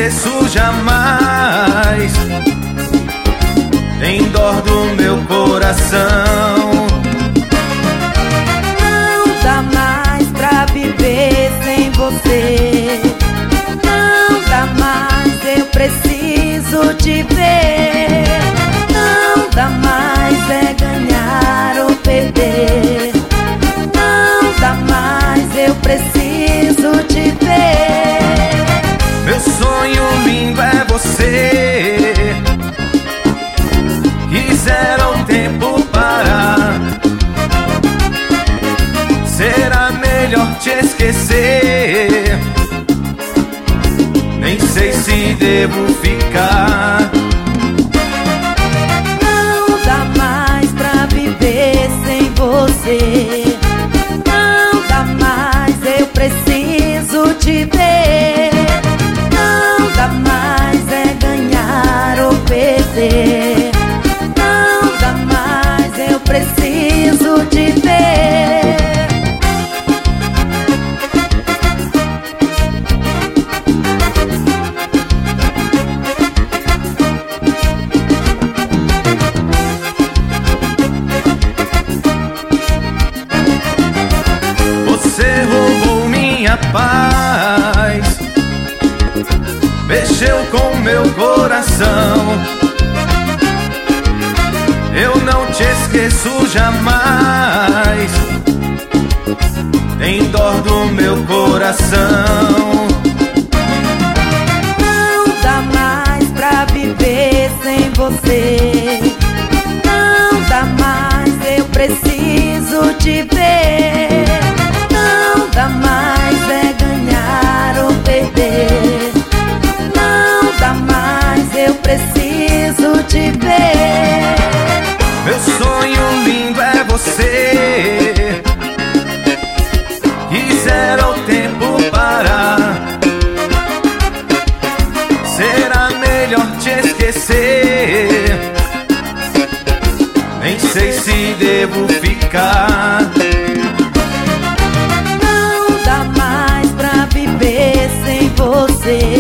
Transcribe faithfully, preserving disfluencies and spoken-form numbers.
esqueço jamais. Tem dor do meu coração. Não dá mais pra viver sem você. Não dá mais, eu preciso te ver. Não dá mais, é ganhar ou perder. Não dá mais, eu preciso te ver. Meu sonho lindo é você. Quisera o tempo parar. Será melhor te esquecer. Nem sei se devo ficar. Não dá mais pra viver sem você. Não dá mais, eu preciso te ver. Não dá mais, é ganhar ou perder. Não dá mais, eu preciso te ver. Você roubou minha paz, mexeu com meu coração. Eu não te esqueço jamais. Tem dor do meu coração. Não dá mais pra viver sem você. Não dá mais, eu preciso te ver. Não dá mais, é ganhar ou perder. Não dá mais, eu preciso te ver. Meu sonho lindo é você. Quisera o tempo parar. Será melhor te esquecer. Nem sei se devo ficar. Não dá mais pra viver sem você.